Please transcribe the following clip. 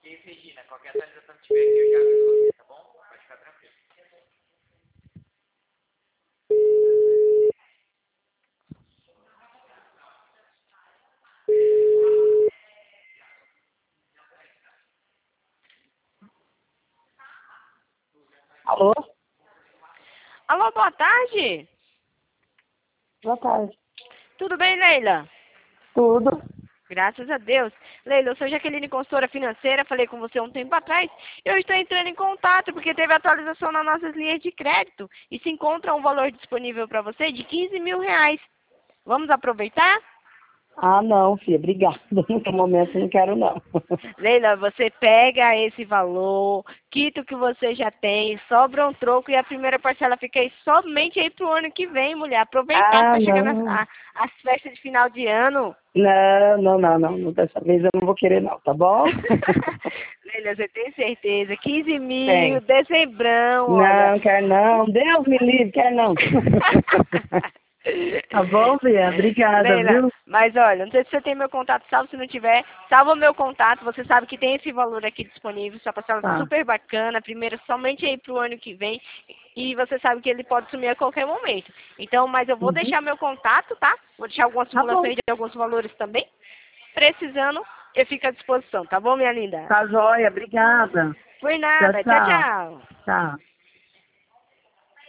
E Regina, qualquer atualização que tiver aqui, eu já aviso você, tá bom? Pode ficar tranquilo. Alô? Alô, boa tarde. Boa tarde. Tudo bem, Leila? Tudo? Graças a Deus. Leila, eu sou Jaqueline, consultora financeira, falei com você um tempo atrás. Eu estou entrando em contato porque teve atualização nas nossas linhas de crédito e se encontra um valor disponível para você de R$ 15.000. Vamos aproveitar? Ah, não, filha, obrigada. No momento não quero, não. Leila, você pega esse valor, quita o que você já tem, sobra um troco e a primeira parcela fica aí somente aí pro ano que vem, mulher. Aproveitar que Ah, tá chegando não. as festas de final de ano. Não. Dessa vez eu não vou querer, não, tá bom? Leila, você tem certeza? 15 mil, Tem. dezembrão, olha. Não, quero não. Deus me livre, quero não. Tá bom, filha? Obrigada, Leila, viu? mas olha, não sei se você tem meu contato, salvo, se não tiver, salva o meu contato, você sabe que tem esse valor aqui disponível, sua parcela Tá. super bacana, primeiro somente aí pro ano que vem, e você sabe que ele pode sumir a qualquer momento. Então, mas eu vou Uhum. deixar meu contato, tá? Vou deixar algumas Tá bom. simulações de alguns valores também. Precisando, eu fico à disposição, tá bom, minha linda? Tá joia, obrigada. Por Tchau, nada, tchau, tchau. tchau. Tchau.